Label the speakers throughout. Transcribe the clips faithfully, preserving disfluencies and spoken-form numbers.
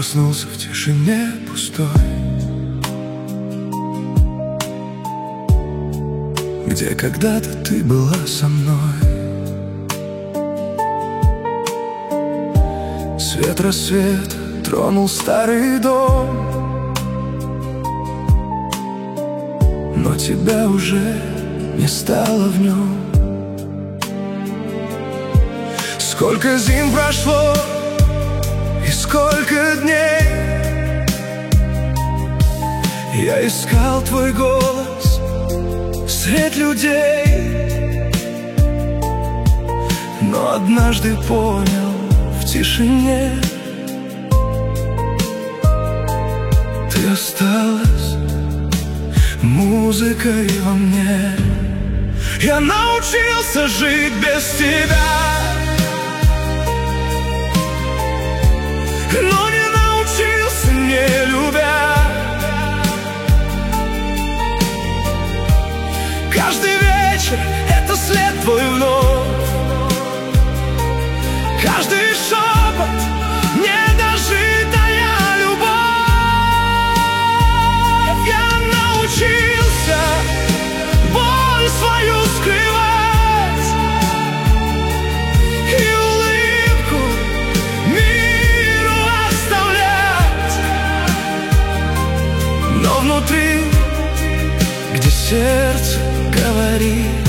Speaker 1: проснулся в тишине пустой, где когда-то ты была со мной. Свет рассвета тронул старый дом, но тебя уже не стало в нем. Сколько зим прошло и сколько дней я искал твой голос средь людей, но однажды понял в тишине: ты осталась музыкой во мне. Я научился жить без тебя, но не научился, не любя. Каждый вечер — это след твой вновь, каждый шепот — недожитая любовь. Я научился боль свою скрывать и улыбку миру оставлять, но внутри, где сердце говорит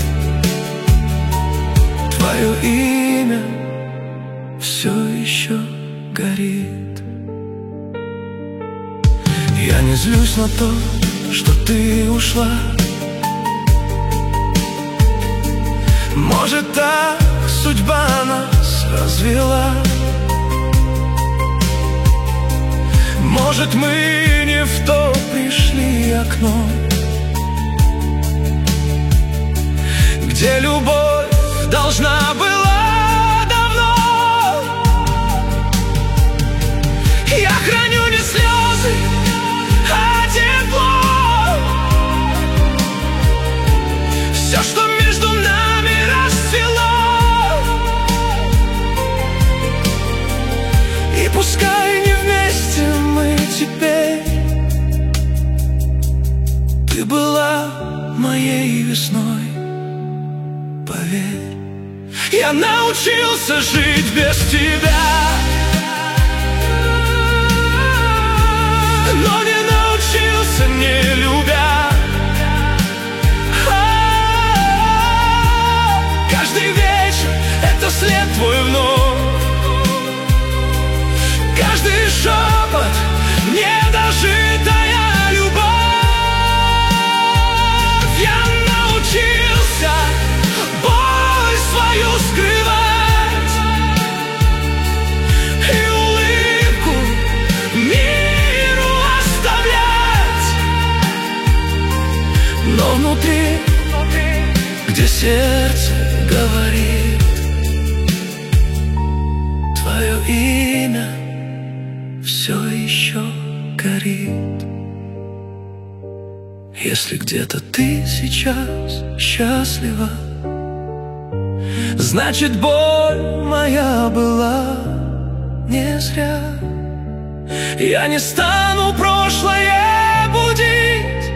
Speaker 1: твое имя, все еще горит. Я не злюсь на то, что ты ушла. Может, так судьба нас развела. Может, мы не в то пришли окно, где любовь должна была давно. Я храню не слезы, а тепло. Все, что между нами расцвело. И пускай не вместе мы теперь, ты была моей весной, поверь. Я научился жить без тебя, но не научился, не любя. Каждый вечер — это след твой вновь, каждый шепот — недожитая любовь. Я научился боль свою скрывать и улыбку миру оставлять, но внутри, где сердце говорит твое имя, все еще горит. Если где-то ты сейчас счастлива, значит, боль моя была не зря. Я не стану прошлое будить,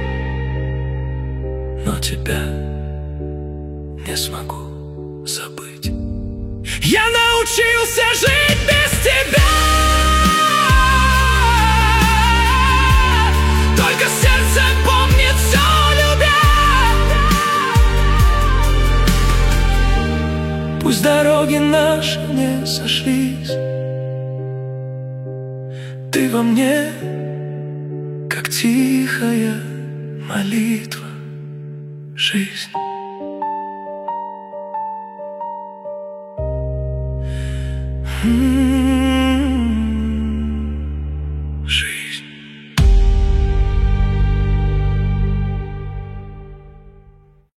Speaker 1: но тебя не смогу забыть. Я научился жить без тебя, только сердце помнит все, любя. Пусть дороги наши не сошлись, ты во мне, как тихая молитва, жизнь. Mm-hmm.